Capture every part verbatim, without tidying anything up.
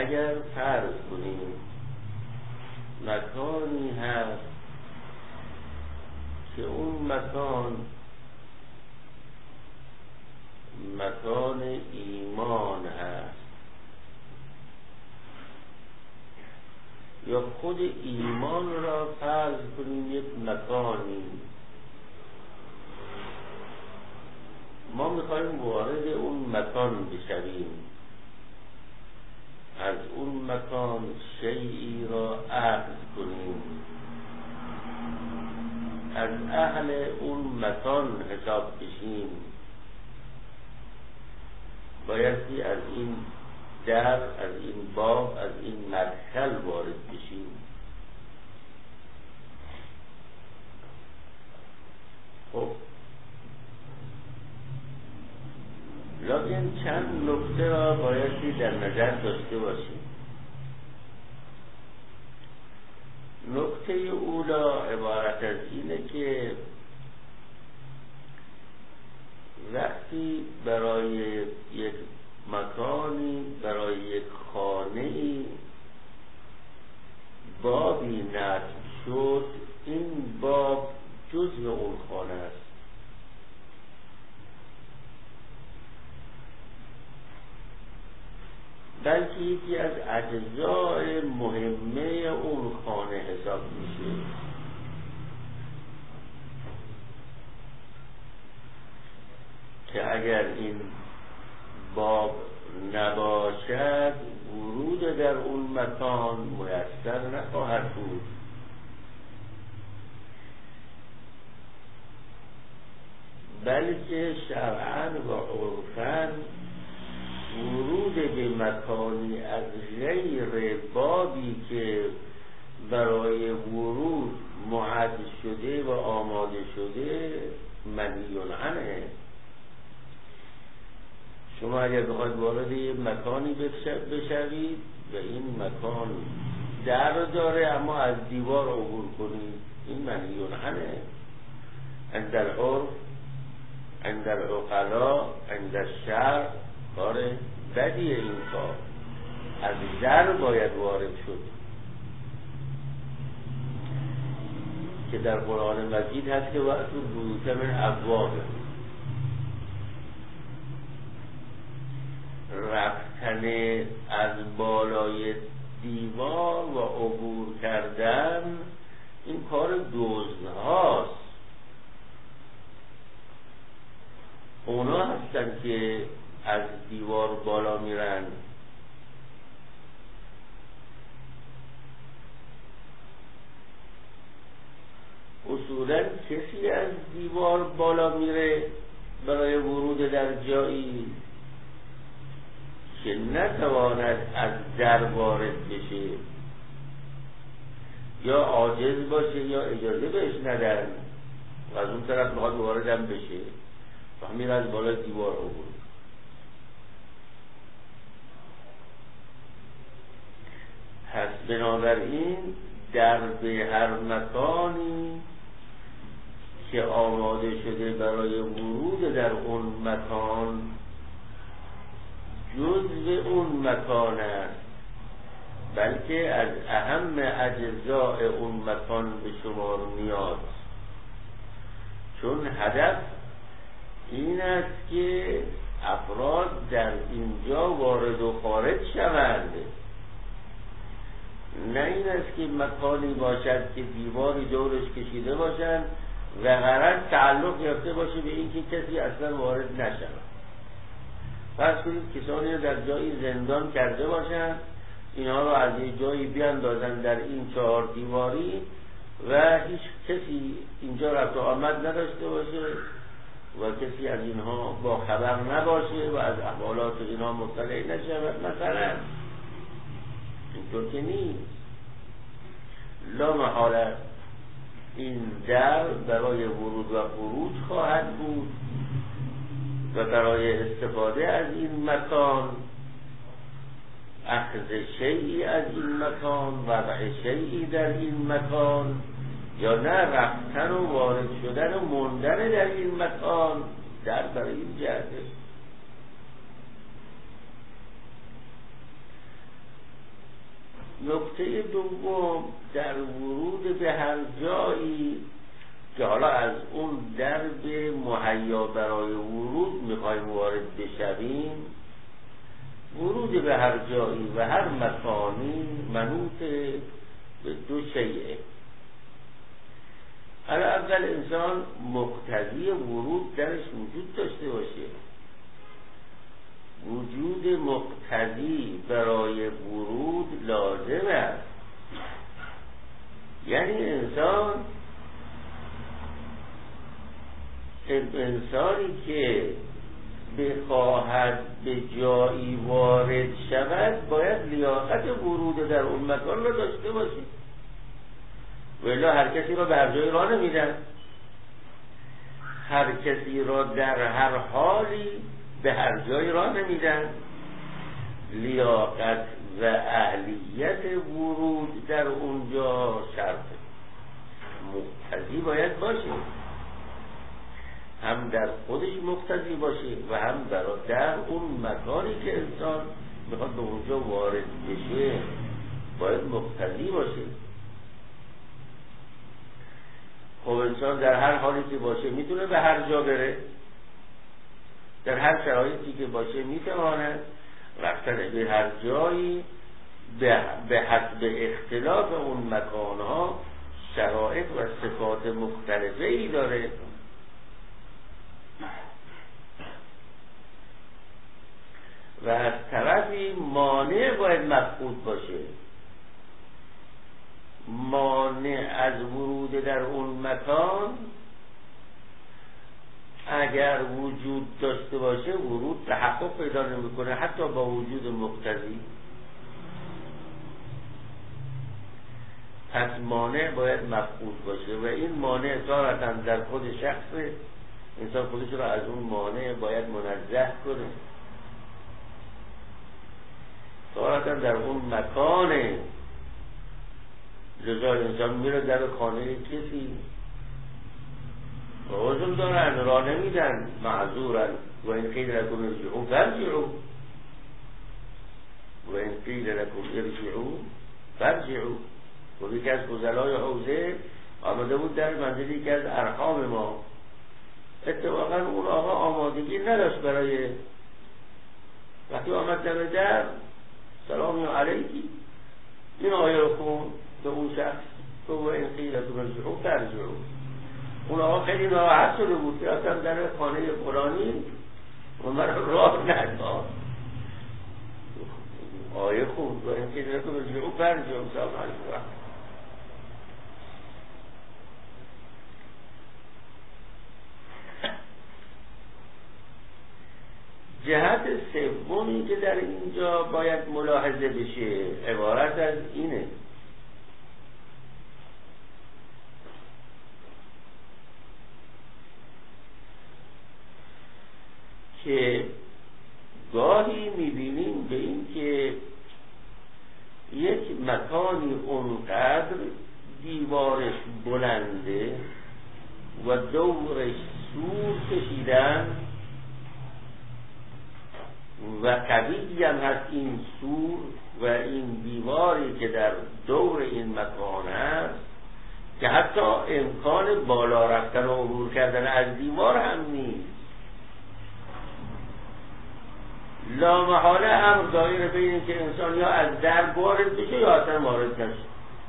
اگر فرض کنیم مکانی هست که اون مکان مکان ایمان هست یا خود ایمان را فرض کنیم یک مکانی، ما میخوایم وارد اون مکان بشویم، از اون مکان شیئی را اخذ کنیم، از اهل اون مکان حساب بشیم، بایستی از این در، از این باب، از این مدخل وارد بشیم. خب لیکن چند نکته را بایستی در نظر داشته باشیم. نکته اولا عبارت از اینه که وقتی برای یک مکانی، برای یک خانه‌ای بابی نصب شد، این باب جزء اون خانه است. بلکه یکی از اجزای مهمه اون خانه حساب میشه. که اگر این باب نباشد ورود در اون مکان میسر نخواهد بود. بلکه شرعاً و عرفاً ورود به مکانی از غیر بابی که برای ورود معد شده و آماده شده منهی عنه. شما اگر بخواید وارد یه مکانی بشوید و این مکان در داره اما از دیوار عبور کنید، این منهی عنه. عند العرف، عند العقلاء، عند الشرع کار بدیه این کار. از در باید وارد شد که در قرآن مجید هست که وقت بیوت من ابوابه. رفتن از بالای دیوار و عبور کردن این کار دزدهاست. اونا هستن که از دیوار بالا میرن. اصولا کسی از دیوار بالا میره برای ورود در جایی که نتواند از در وارد بشه، یا عاجز باشه یا اجازه بهش ندن و از اون طرف میخواد واردم بشه و میره از بالای دیوار عبور. پس بنابراین در به هر مکانی که آماده شده برای ورود در اون مکان جزء اون مکان است، بلکه از اهم اجزاء اون مکان به شمار میاد. چون هدف این است که افراد در اینجا وارد و خارج شوند، نه این است که مکانی باشد که دیواری دورش کشیده باشند و غرض تعلق یافته باشه به این که کسی اصلا وارد نشود. فرض کنید کسانی رو در جایی زندان کرده باشند، اینها رو از یه جایی بیاندازن در این چهار دیواری و هیچ کسی اینجا رفت و آمد نداشته باشه و کسی از اینها با خبر نباشه و از احوالات اینها مطلع نشود. مثلا اینطور که نیست. لا محاله این در برای ورود و خروج خواهد بود و برای استفاده از این مکان، اخذ شیئی از این مکان، وضع شیئی در این مکان، یا نه رفتن و وارد شدن و موندن در این مکان، در برای این جهته. نکته دوم در ورود به هر جایی که حالا از اون درب مهیا برای ورود میخوایم وارد بشویم، ورود به هر جایی و هر مکانی منوط به دو شیء. حالا اول انسان مقتضی ورود درش وجود داشته باشه. وجود مقتضی برای ورود لازم است. یعنی انسان انسانی که بخواهد به جایی وارد شود باید لیاقت ورود در اون مکان را داشته باشه، ولی هر کسی را به هر جایی راه نمیدن. هر کسی را در هر حالی به هر جایی راه نمیدن. لیاقت و اهلیت ورود در اونجا شرطه، مقتضی باید باشه، هم در خودش مقتضی باشه و هم در اون مکانی که انسان میخواد به اونجا وارد بشه باید مقتضی باشه. خب انسان در هر حالی که باشه میتونه به هر جا بره، در هر شرایطی که باشه میتواند رفتن به هر جایی به حسب اختلاف اون مکانها شرایط و صفات مختلفه ای داره. و از طرفی مانع باید مفقود باشه. مانع از ورود در اون مکان اگر وجود داشته باشه ورود تحقق پیدا نمیکنه، حتی با وجود مقتضی. پس مانع باید مفقود باشه و این مانع تارتاً در خود شخص انسان خودش را از اون مانع باید منزه کنه، تارتاً در اون مکانه. لذا انسان میره در خانه کسی عذر دارن راه نمیدن، معذورن. و این قیل لکم ارجعوا فارجعوا و این قیل لکم ارجعوا فارجعوا. و یکی از فضلای حوزه آمده بود در منزل یکی از ارحام ما، اتفاقا اون آقا آمادگی نداشت برای وقتی آمد در در سلامی علیکی این آیه رو خون به اون شخص تو و این قیل لکم ارجعوا فارجعوا. اون آقا خیلی ناراحت شده بود که اصلا در خانه فلانی و من راه نداد. آیه خوند و این قیل لکم ارجعوا فارجعوا سلام علیکم. جهت سومی که در اینجا باید ملاحظه بشه عبارت از اینه که گاهی میبینیم به این که یک مکانی اونقدر دیوارش بلنده و دورش سور کشیدن و قوی هم هست این سور و این دیواری که در دور این مکان هست که حتی امکان بالا رفتن و عبور کردن از دیوار هم نیست. لامحاله امر دایر بین که انسان یا از در وارد بشه یا اصلا وارد نشه.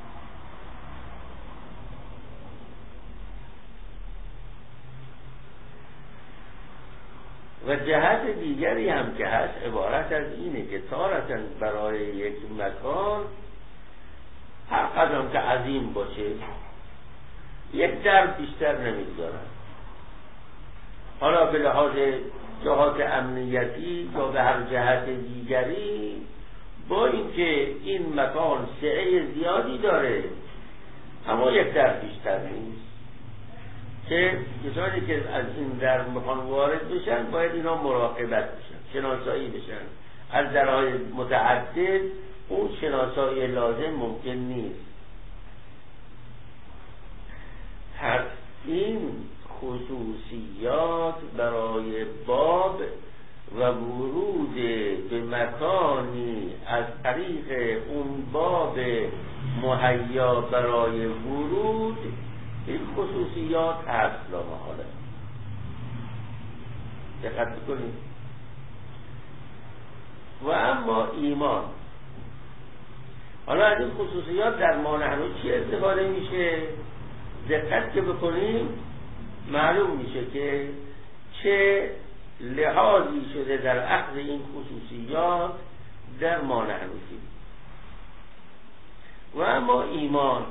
و جهت دیگری هم که هست عبارت از اینه که تارتاً برای یک مکان هر قدم که عظیم باشه یک در بیشتر نمیگذارن، حالا به لحاظ جهات امنیتی یا به هر جهت دیگری، با اینکه این مکان سعه زیادی داره اما یک در بیشتر نیست که کسانی که از این در میخوان وارد بشن باید اینا مراقبت بشن، شناسایی بشن. از درهای متعدد اون شناسایی لازم ممکن نیست. پس این خصوصیات برای باب و ورود به مکانی از طریق اون باب مهیا برای ورود، این خصوصیات هست لا محاله. دقت کنید. و اما ایمان، حالا از این خصوصیات در ما نحن چی استفاده میشه؟ دقت که بکنیم معلوم میشه که چه لحاظی شده در اخذ این خصوصیات در ما نحن. و اما ایمان،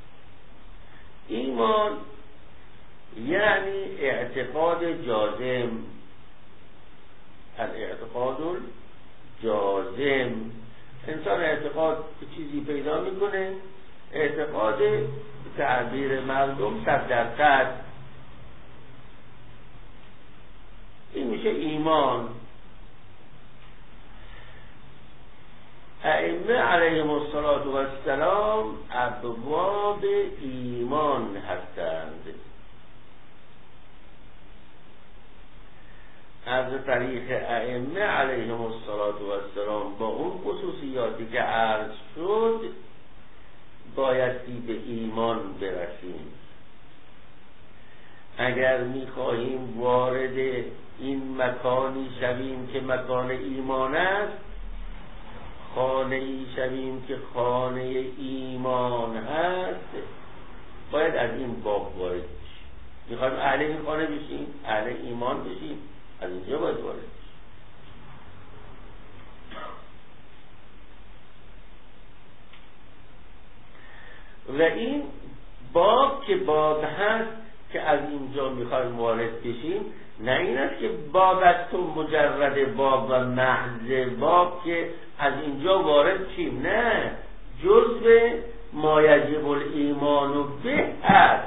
ایمان یعنی اعتقاد جازم، الاعتقاد جازم. انسان اعتقاد به چیزی پیدا میکنه، اعتقاد تعبیر مردم صد درصد، این میشه ایمان. ائمه علیهم السلام ابواب ایمان هستند. از طریق ائمه علیهم السلام با اون خصوصیاتی که عرض شد بایستی به ایمان برسیم. اگر میخواهیم وارد این مکانی شویم که مکان ایمان است، خانه ای شویم که خانه ایمان هست، باید از این باب وارد بشیم. میخوایم اهل این خانه بشیم، اهل ایمان بشیم، از اینجا باید وارد بشیم. و این باب که باب هست که از اینجا میخوایم وارد بشیم، نه این است که باب است تو مجرد باب و محض باب که از اینجا وارد شیم، نه، جزء ما یجب الایمان به هست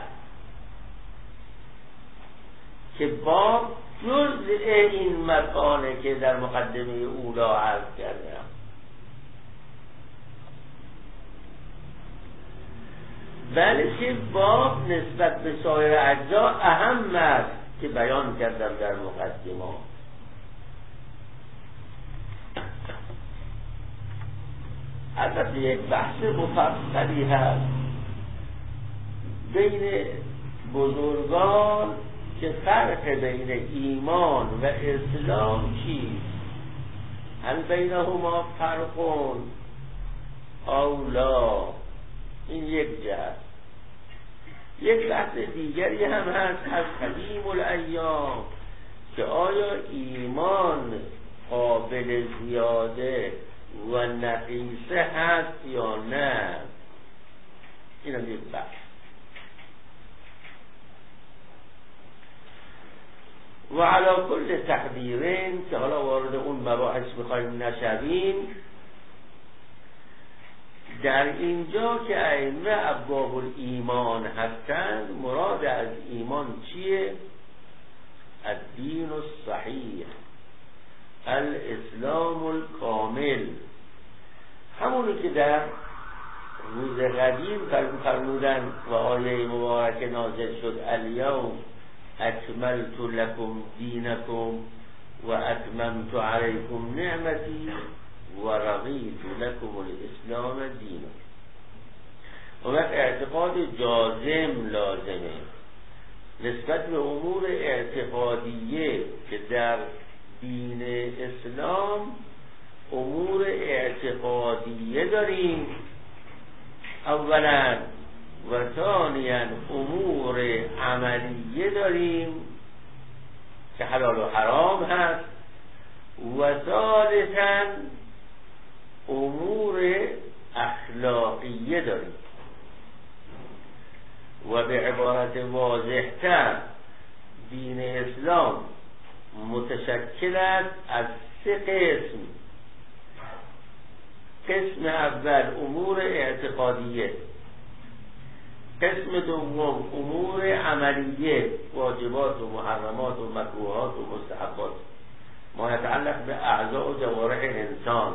که باب جزء این مکانه که در مقدمه اولا عرض کردم. بلکه باب نسبت به سایر اجزا اهم است که بیان کردم در مقدمه. البته یک بحث مفصلی هست بین بزرگان که فرق بین ایمان و اسلام چیست؟ هل بینهما فرقون او لا؟ این یک جهت. یک بحث دیگری هم هست از قدیم الایام که آیا ایمان قابل زیاده و نقیصه هست یا نه؟ این هم یک بحث. و علا کل تقدیرین که حالا وارد اون مباحث میخوایم نشویم، در اینجا که ائمه ابواب الایمان هستند، مراد از ایمان چیه؟ الدین الصحیح، الاسلام الکامل، همونی که در روز قدیم فرمودن و آیه مبارکه نازل شد الیوم اکملت لکم دینکم و اتممت علیکم نعمتی و رضیت لکم الاسلام دینا. و وقت اعتقاد جازم لازمه نسبت به امور اعتقادیه که در دین اسلام امور اعتقادیه داریم اولا، و ثانیا امور عملیه داریم که حلال و حرام هست، و ثالثا امور اخلاقیه داریم. و به عبارت واضح‌تر دین اسلام متشکل است از سه قسم. قسم اول امور اعتقادیه، قسم دوم امور عملیه، واجبات و محرمات و مکروهات و مستحبات ما يتعلق به اعضاء و جوارح انسان.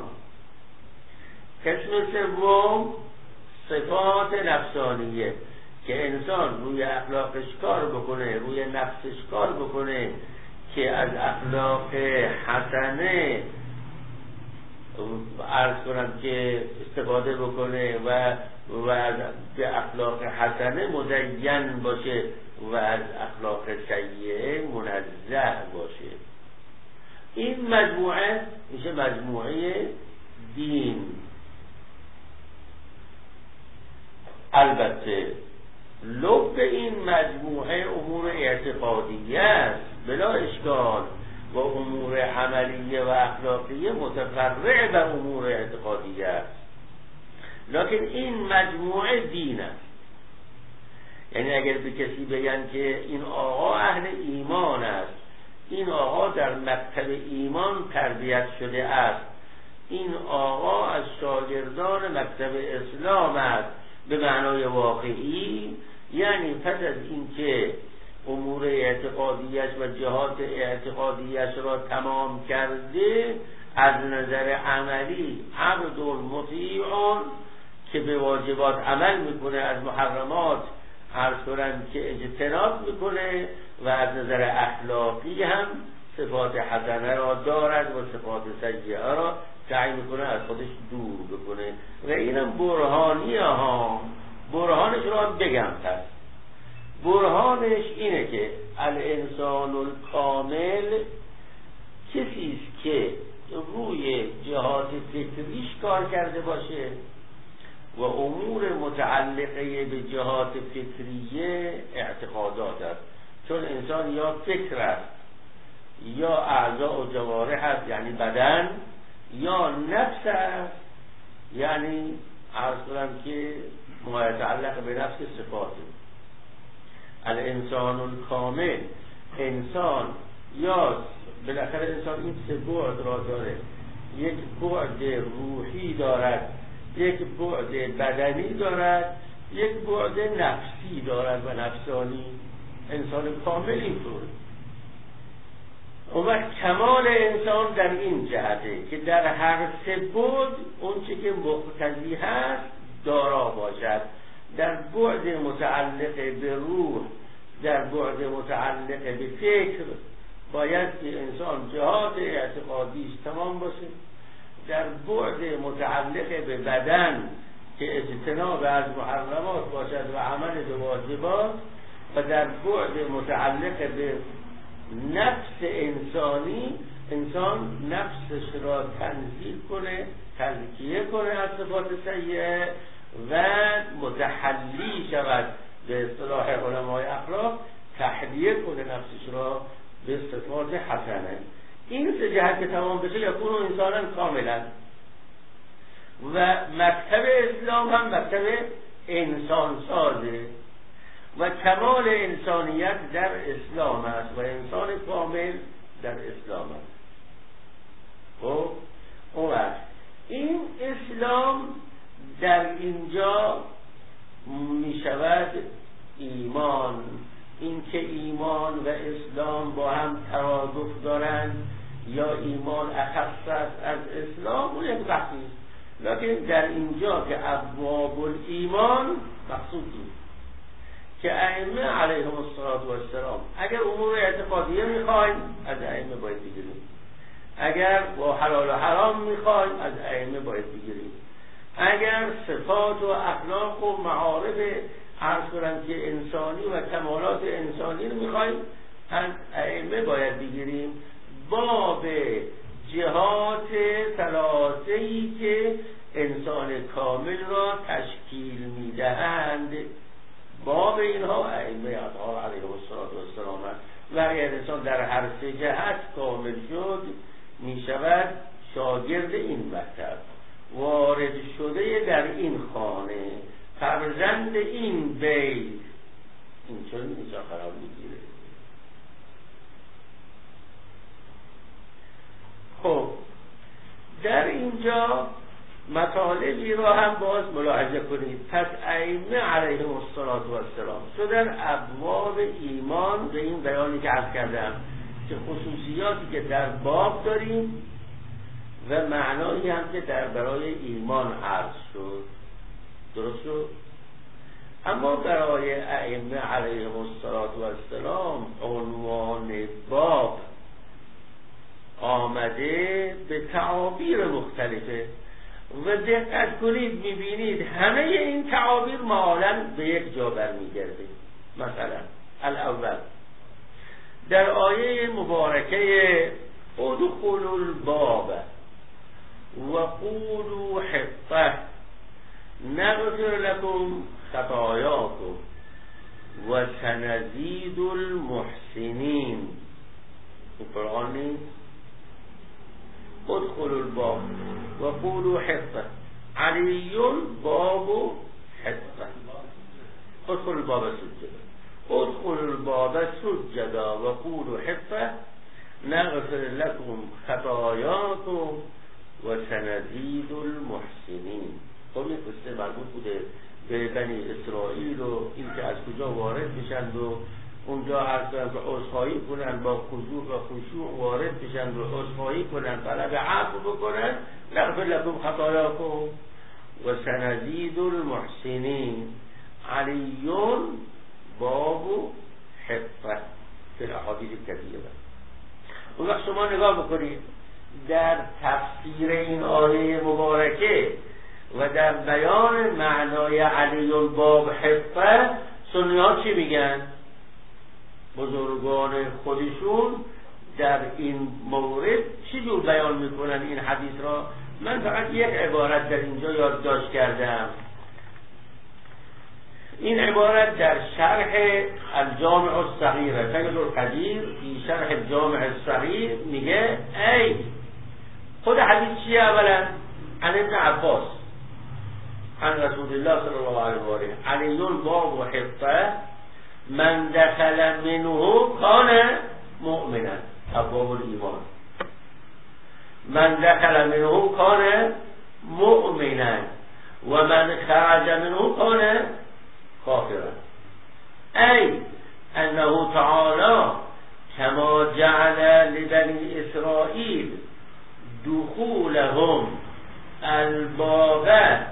قسم سوم صفات نفسانیه که انسان روی اخلاقش کار بکنه، روی نفسش کار بکنه که از اخلاق حسنه عرض کنم که استفاده بکنه و و از به اخلاق حسنه مزین باشه و از اخلاق سیئه منزه باشه. این مجموعه میشه مجموعه دین. البته لب این مجموعه امور اعتقادیه است بلا اشکال و امور عملیه و اخلاقیه متفرع بر امور اعتقادیه است، لکن این مجموعه دین است. یعنی اگر به کسی بگن که این آقا اهل ایمان است، این آقا در مکتب ایمان تربیت شده است، این آقا از شاگردان مکتب اسلام است به معنای واقعی، یعنی پس از اینکه امور اعتقادیش و جهات اعتقادیش را تمام کرده، از نظر عملی عبد مطیع که به واجبات عمل میکنه، از محرمات عرض کنن که اجتناب میکنه و از نظر اخلاقی هم صفات حسنه را دارد و صفات سیئه را سعی میکنه از خودش دور بکنه. و اینم برهانیه ها. برهانش را بگم پس. برهانش اینه که الانسان الکامل کسی است که روی جهات فکریش کار کرده باشه و امور متعلقه به جهات فکریه اعتقادات است. چون انسان یا فکر است یا اعضاء و جوارح است یعنی بدن، یا نفس است یعنی عرض کنم که متعلق به نفس صفاته. الانسان الکامل، انسان یا بالاخره انسان این سه بعد را داره، یک بعد روحی دارد، یک بعد بدنی دارد، یک بعد نفسی دارد و نفسانی. انسان کامل اینطوره. و کمال انسان در این جهته که در هر سه بعد اون چه که مقتضی هست دارا باشد. در بعد متعلق به روح، در بعد متعلق به فکر باید که انسان جهات اعتقادیش تمام باشه. در بعد متعلق به بدن که اجتناب از محرمات باشد و عمل به واجبات، و در بعد متعلق به نفس انسانی انسان نفسش را تنزیه کنه، تزکیه کنه از صفات سیئه و متحلی شود، به اصطلاح علمای اخلاق تحلیه کنه نفسش را به صفات حسنه. این سه جهت که تمام بشه یکون انسانا کاملا. و مکتب اسلام هم مکتب انسان سازه و کمال انسانیت در اسلام است و انسان کامل در اسلام است. خب اون وقت این اسلام در اینجا می شود ایمان. این که ایمان و اسلام با هم ترادف دارند یا ایمان اخص است از اسلام اون یک بحثی است، لکن در اینجا که ابواب الایمان مقصودی که ائمه علیهم السلام اگر امور اعتقادیه میخوایم از ائمه باید بگیریم، اگر با حلال و حرام میخوایم از ائمه باید بگیریم، اگر صفات و اخلاق و معارف عرض کنم که انسانی و کمالات انسانی رو میخوایم از ائمه باید بگیریم، باب جهات ثلاثه‌ای که انسان کامل را تشکیل میدهند، باب اینها ائمه اطهار علیهم السلام و اگر انسان در هر سه جهت کامل شد میشود شاگرد این مکتب، وارد شده در این خانه، فرزند این بیت. این چون اینجا قرار میگیره. خب در اینجا مطالبی را هم باز ملاحظه کنید. پس ائمه علیهم السلام شدن ابواب ایمان به این بیانی که عرض کردم که خصوصیاتی که در باب داریم و معنایی هم که در برای ایمان عرض شد. درست شد؟ اما برای ائمه علیهم السلام عنوان باب آمده به تعابیر مختلفه و دقت کنید میبینید همه این تعابیر معالاً به یک جا برمیگرده. مثلا الاول در آیه مبارکه ادخلوا الباب و قولوا حطة نغفر لكم خطاياكم و سنزید المحسنین. این قرآن نیست؟ ادخلوا الباب و قولوا حطة علی باب حطة ادخلوا الباب سجدا ادخلوا الباب سجدا و قولوا حطة نغفر لكم خطاياكم و سنزید المحسنین. خب این قصه مربوط بوده به بنی اسرائیل و این که از کجا وارد میشند و اونجا عرض کردن که عذرخواهی کنن، با خضوع و خشوع وارد بشن و عذرخواهی کنن، طلب عفو بکنن، نغفر لكم خطاياكم و سنزید المحسنین. علی باب حطة فی الاحادیث کثیره. اون وقت شما نگاه بکنید در تفسیر این آیه مبارکه و در بیان معنای علی باب حطة سنی ها چی میگن؟ بزرگان خودشون در این مورد چی جور بیان میکنن این حدیث را؟ من فقط یک عبارت در اینجا یادداشت کردم. این عبارت در شرح الجامع الصغیر فیض القدیر فی شرح الجامع الصغیر میگه ای خود حدیث چیه؟ اولا عن ابن عباس عن رسول الله صلی الله علیه و آله علی باب و حطة من دخل منه کان مؤمنا. ابواب الایمان. من دخل منه کان مؤمنا و من خرج منه کان کافرا. ای انه تعالی کما جعل لبنی اسرائیل دخولهم الباب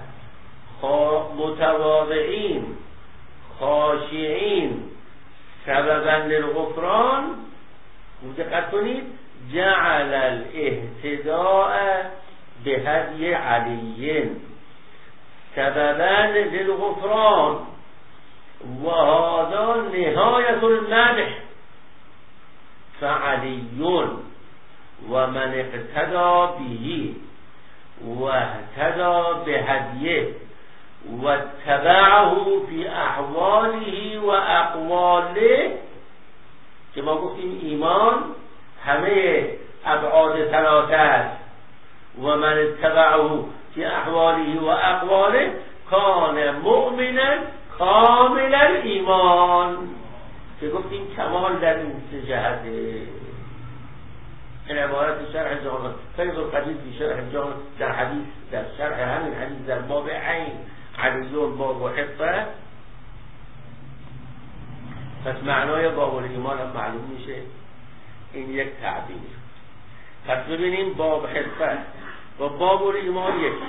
متواضعین خاشعین سببا للغفران. دقت کنید جعل الاهتداء بهدی علی سببا للغفران و هذا نهایت المدح فعلی و من اقتدى به و اهتدى بهدیه و اتبعه فی احواله و اقواله. که ما گفتیم ایمان همه ابعاد ثلاثه است. و من اتبعه فی احواله و اقواله کان مؤمنا کامل ایمان. که گفتیم کمال در این سه جهته. این عبارت شرح جامع فیض القدیر فی شرح جامع در حدیث در شرح همین حدیث در باب عین علی باب و حطة. پس معنای باب الایمان هم معلوم میشه. این یک تعبیر. پس ببینیم باب حطة و باب الایمان یک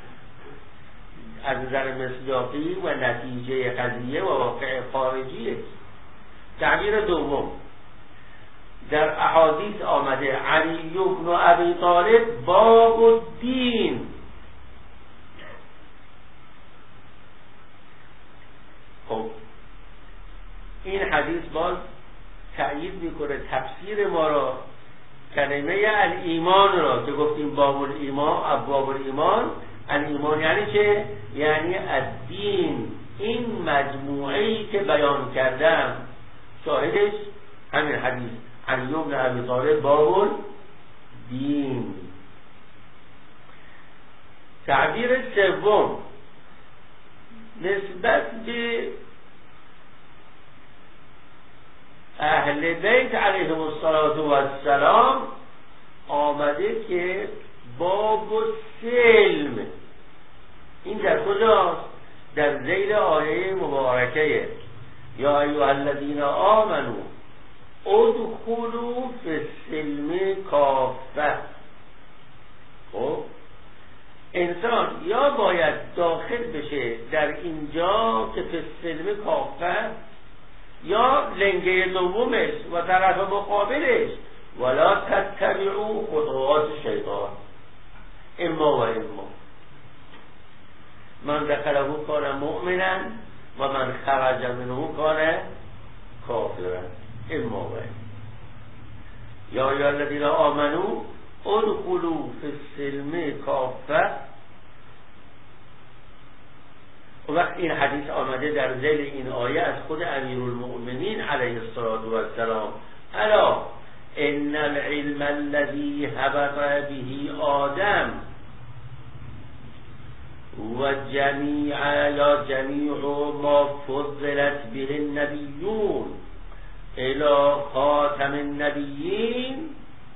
از نظر مصداقی و نتیجه قضیه و واقع خارجی. تعبیر دوم در احادیث آمده علی بن ابی طالب باب الدین. خب این حدیث باز تأیید میکنه تفسیر ما را، کلمه الایمان را که گفتیم باب الایمان ابواب الایمان. الایمان یعنی چه؟ یعنی الدین. این مجموعه‌ای که بیان کردم شاهدش همین حدیث علی بن ابی طالب باب الدین. تعبیر سوم نسبت به اهل بیت علیهم السلام آمده که باب السلم. این در کجاست؟ در ذیل آیه مبارکه یا ایها الذین آمنوا ادخلوا فی السلم کافه. خب انسان یا باید داخل بشه در اینجا که فی السلم کافه، یا لنگه دومش و طرف مقابلش ولا تتبعوا خطوات شیطان اما و اما من دخله کان مؤمنا و من خرج منه کان کافرا اما و اما یا ایها الذین آمنوا ادخلوا فی السلم کافه. و وقت این حدیث آمده در ذیل این آیه از خود امیرالمؤمنین علیه الصلاة والسلام: الا ان العلم الذي هبط به آدم و جمیع یا جمیع ما فضلت به النبیون الى خاتم النبیین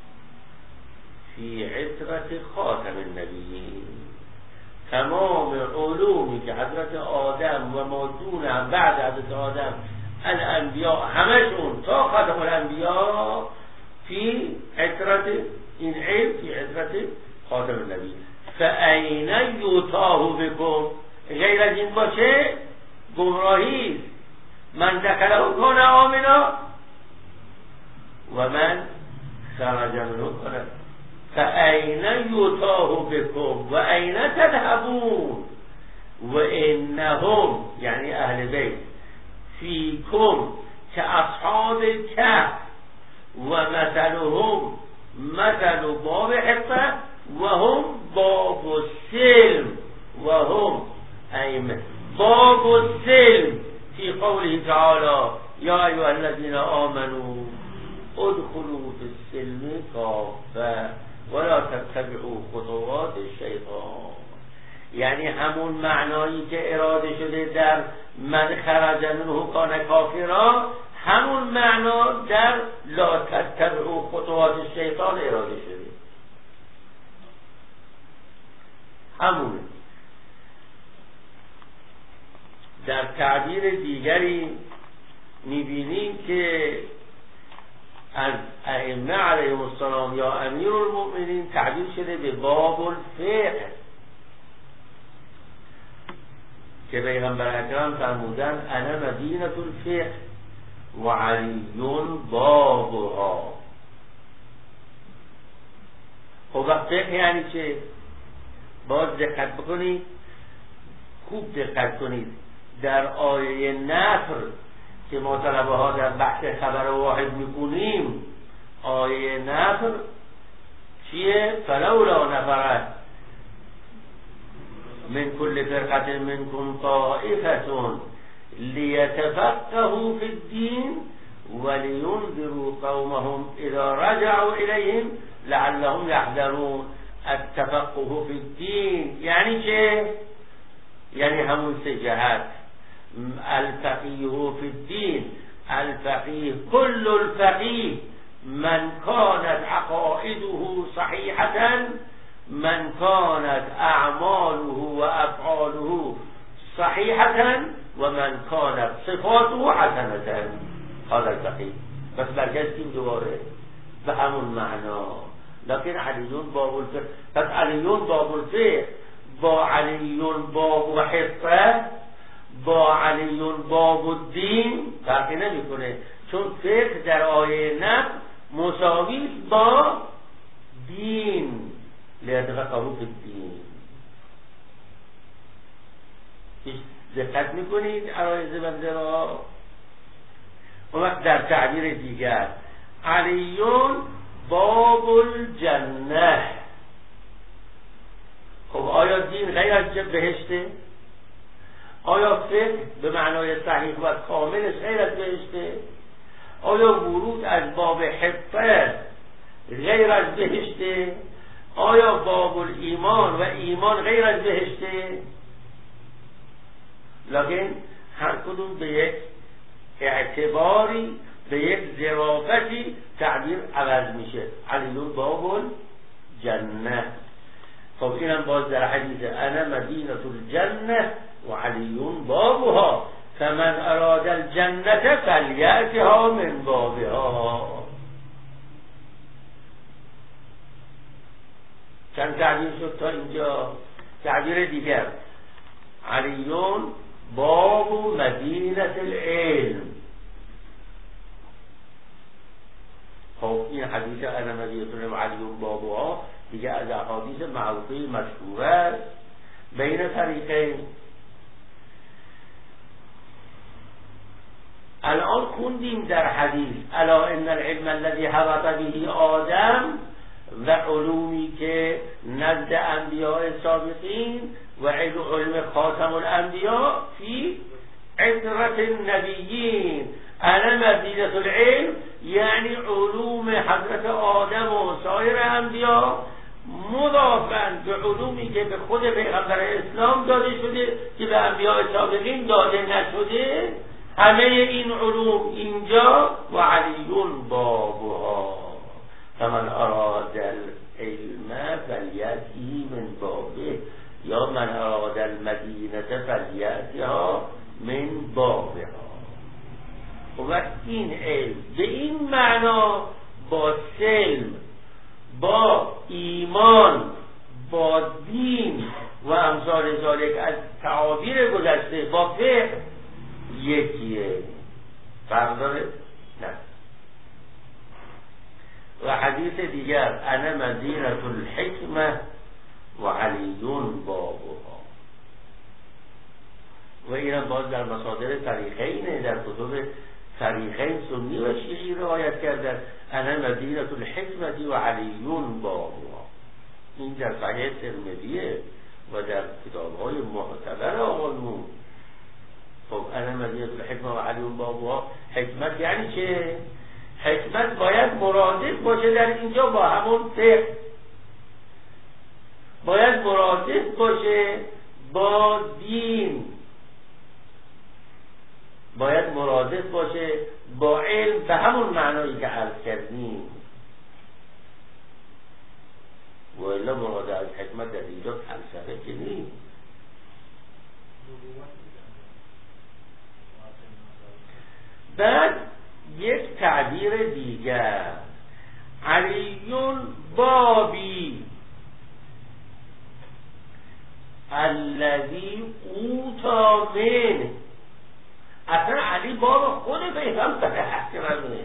فی عترت خاتم النبیین. تمام علومی که حضرت آدم و ما دون هم بعد حضرت آدم الانبیاء همشون تا خاتم الانبیاء فی عترت این علم فی عترت خاتم النبی. فاین یوتاه بکم، غیر از این باشه گمراهی. من دخله کان آمنا و من خرج منه کان. فاین یوتاه بکم و این تذهبون و انهم یعنی اهل بیت فیکم که اصحاب کهف و مثلهم مثل باب حفه و هم باب السلم و هم ائمه باب السلم فی قوله تعالی یا ایها الذین آمنوا ادخلوا فی السلم کافه ولا تتبعوا خطوات الشیطان. یعنی همون معنایی که اراده شده در من خرج منه کان کافرا، همون معنا در لا تتبعوا خطوات الشیطان اراده شده، همونه. در تعبیر دیگری میبینیم که از ائمه علیهم السلام یا امیرالمؤمنین تعبیر شده به باب الفقه که پیغمبر اکرم فرمودن انا مدینة الفقه و علی بابها. خب فقه یعنی چه؟ باز دقت بکنید، خوب دقت کنید. در آیه نصر که ما طلبه ها در بحث خبر واحد میکنیم، آیه نصر چیه؟ فلولا نفرت من كل فرقة منكم طائفة ليتفقهوا في الدين ولينذروا قومهم إذا رجعوا إليهم لعلهم يحذرون. التفقه في الدين یعنی چه؟ یعنی همون سه جهت. الفقيه في الدين، الفقيه كل الفقيه من كانت عقائده صحيحة، من كانت اعماله و افعاله صحيحة و من كانت صفاته حسنة. هذا الفقيه. بس برگشتیم دوباره به همون معنا. لكن علیون باب الفقه، پس علیون باب الفقه با علیون باب حفظه با علیون باب الدین فرقی نمی کنه، چون فقه در آیه نقل مساوی با دین. لیتفقهوا فی الدین. دقت میکنید عرایض بنده را. اون وقت در تعبیر دیگر علیون باب الجنه. خب آیا دین غیر از بهشته؟ آیا فقه به معنای صحیح و کاملش غیر از بهشته؟ آیا ورود از باب حفظ غیر از بهشته؟ آیا باب الایمان و ایمان غیر از بهشته؟ لکن هر کدوم به یک اعتباری، به یک ظرافتی تعبیر عوض میشه. علیون باب الجنه. خب اینم باز در حدیث انا مدینة الجنه و علیون بابها فمن اراد الجنه فلیأتها من بابها. چند تعبیر شد تا اینجا. تعبیر دیگر علیون باب مدینة العلم. خب این حدیث انا مدینة و علی بابها دیگه از احادیث معروفه مشهور است بین طریقین. الان خوندیم در حدیث الا ان العلم الذي هبط به آدم و علومی که نزد انبیاء سابقین و علم خاتم الانبیاء فی عترة النبیین. انا مدینة العلم یعنی علوم حضرت آدم و سایر انبیاء مضافن به علومی که به خود پیغمبر اسلام داده شده که به انبیاء سابقین داده نشده. همه این علوم اینجا و علیون بابها فمن اراد العلم فلیأتی من بابه یا من اراد المدینة فلیأتیها من بابها. و این علم به این معنا با سلم، با ایمان، با دین و امثال ذالک از تعابیر گذشته با فقه یکیه. فرق داره؟ نه. و حدیث دیگر انا مدینة الحکمة و علیون بابها و اینم باز در مصادر طریقینه، در کتب طریقین سنی و شیعی روایت کردن انا مدینة الحکمة و علیون بابها. این در صحیح ترمذیه و در کتاب‌های معتبر آقایون. خب انا مدینة الحکمة و علیون بابها، حکمت یعنی چه؟ حکمت باید مرادف باشه در اینجا با همون فقه، باید مرادف باشه با دین، باید مرادف باشه با علم به همون معنایی که عرض کردیم. و الا مراد از حکمت در اینجا فلسفه که نیست. بعد یک تعبیر دیگر علیون بابی الذی اوتی منه. اصلا علی باب خود پیغمبر اکرمه.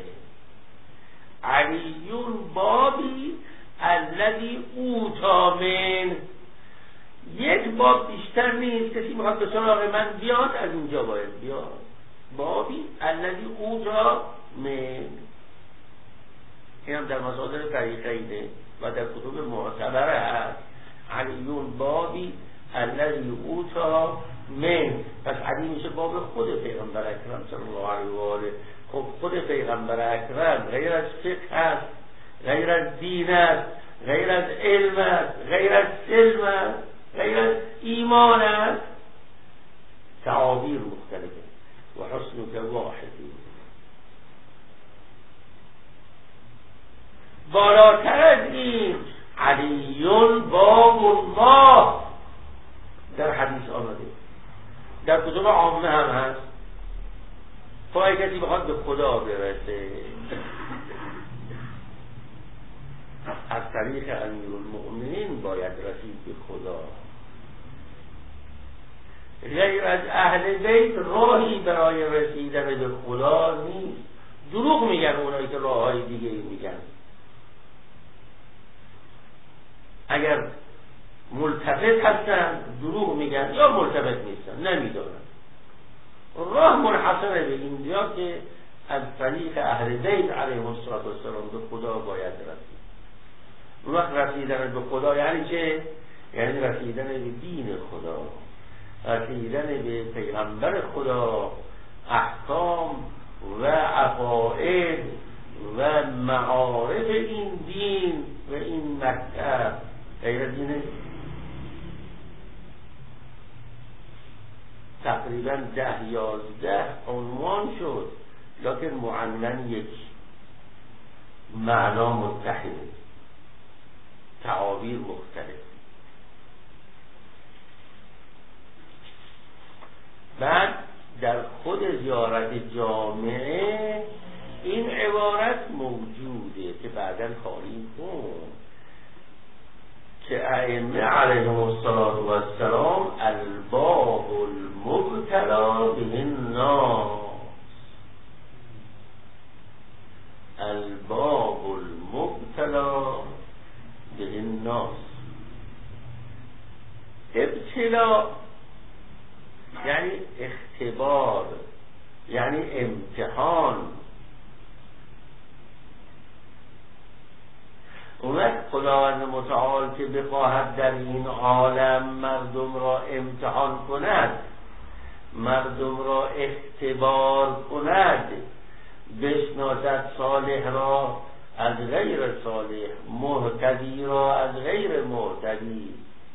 علیون بابی الذی اوتی منه. یک باب بیشتر نیست. کسی میخواد به سراغ من بیاد از اینجا باید بیاد. بابی الذی اوتی من. این هم در مصادر طریقینه و در کتب معتبر هست. علیون بابی الذی اوتی من. پس علی میشه باب خود پیغمبر اکرم صلی الله علیه و آله. خب خود پیغمبر اکرم غیر از فقه هست، غیر از دین است، غیر از علم است، غیر از سلم است، غیر از ایمان است. تعابیر مختلفه و حسنک واحدی. بالاتر از این علیون باب الله در حدیث آمده، در کتب عامه هم هست. خواهی کسی بخواد به خدا برسه از طریق امیرالمؤمنین باید رسید به خدا. غیر از اهل بیت راهی برای رسیدن به خدا نیست. دروغ میگن اونایی که راههای دیگه میگن. اگر ملتفت هستن دروغ میگن یا ملتفت نیستن، نمیدونن. راه منحصره به اینجا که از طریق اهل بیت علیهم السلام به خدا باید رسید. اون وقت رسیدن به خدا یعنی چه؟ یعنی رسیدن به دین خدا، رسیدن به پیغمبر خدا، احکام و عقاید و معارف این دین و این مکتب. غیر دینه تقریبا ده یازده عنوان شد، لکن معنن یک معنا متحد، تعابیر مختلف. بعد در خود زیارت جامعه این عبارت موجوده که بعداً خواهیم خوند که ائمه علیهم السلام الباب المبتلا به الناس، الباب ابتلا یعنی اختبار، یعنی امتحان. اون وقت خداوند متعال که بخواهد در این عالم مردم را امتحان کند، مردم را اختبار کند، بشناسد صالح را از غیر صالح، مهتدی را از غیر مهتدی،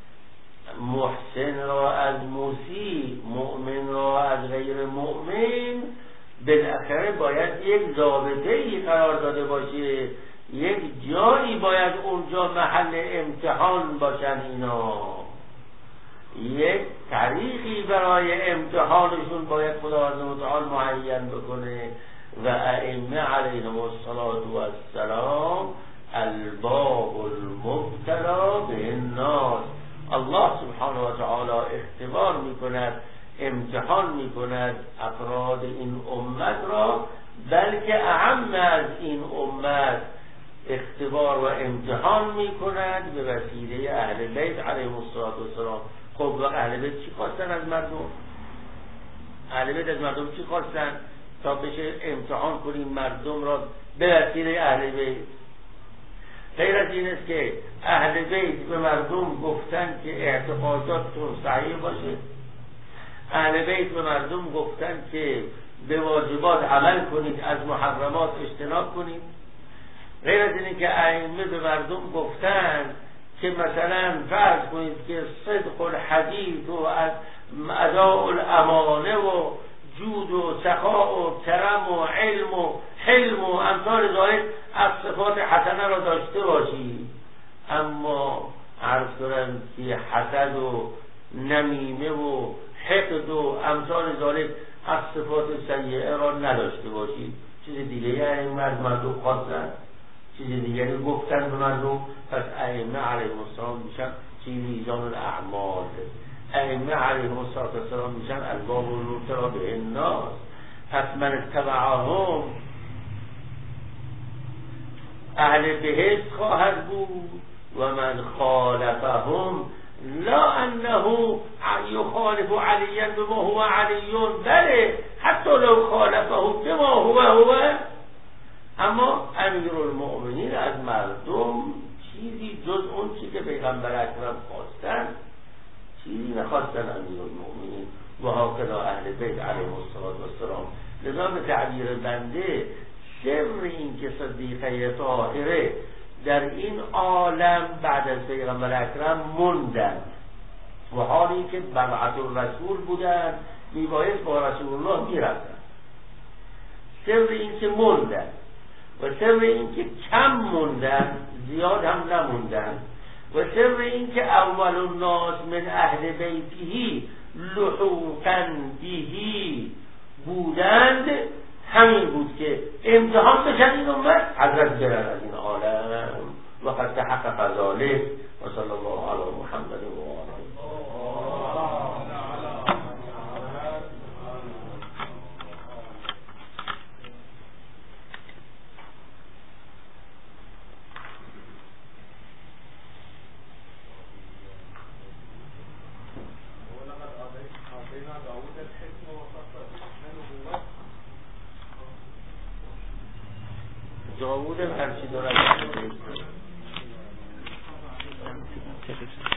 محسن را از مسیء، مؤمن را از غیر مؤمن، بالاخره باید یک ضابطه‌ای قرار داده باشه، یک جایی باید اونجا محل امتحان باشن، اینا یک طریقی برای امتحانشون باید خداوند متعال معین بکنه. و ائمه علیهم السلام الباب المبتلا به الناس، الله سبحانه و تعالی اختبار میکند، امتحان میکند افراد این امت را، بلکه اهم از این امت اختبار و امتحان میکند به وسیله اهل بیت علیهم السلام. خب و اهل بیت چی خواستن از مردم؟ اهل بیت از مردم چی خواستن تا بشه امتحان کنیم مردم را به وسیله اهل بیت؟ غیر از این است که اهل بیت به مردم گفتن که اعتقاداتتون صحیح باشه، اهل بیت به مردم گفتن که به واجبات عمل کنید، از محرمات اجتناب کنید. غیر از این که ائمه به مردم گفتن که مثلا فرض کنید که صدق الحدیث و از اداء الامانه و جود و سخاء و کرم و علم و حلم و امثال ذالک از صفات حسنه را داشته باشید، اما عرض کنم که حسد و نمیمه و حقد و امثال ذالک از صفات سیئه را نداشته باشید. چیز دیگه ائمه از مردم خواستن، چیز دیگری گفتن به مردم. پس ائمه علیهم السلام میشن چی؟ میزان الاعمال. ائمه علیهم السلام میشن الباب المبتلا به الناس. پس من اتبعهم اهل بهشت خواهد بود و من خالفهم لا انه یخالف علیا بما هو علیون، بله حتی لو خالفه بما هو هو، اما امیرالمؤمنین از مردم چیزی جز اون چی که پیغمبر اکرم خواستن چیزی نخواستن امیرالمؤمنین و هاکذا اهل بیت علیهم السلام. لذا به تعبیر بنده سر این که صدیقه طاهره در این عالم بعد از پیغمبر اکرم موندن و حالی که ببعث الرسول بودن میبایست با رسول الله میرفتن. سر این که موندن و سر این که کم موندن، زیاد هم نموندن، و سر این که اول الناس من اهل بیتی لحوقا بهی بودند همین بود که امتحان بشن این امت حضرت برن از این عالم و قد تحقق ذلک. و صلی الله علی محمد و آله. داوود هرچی دارد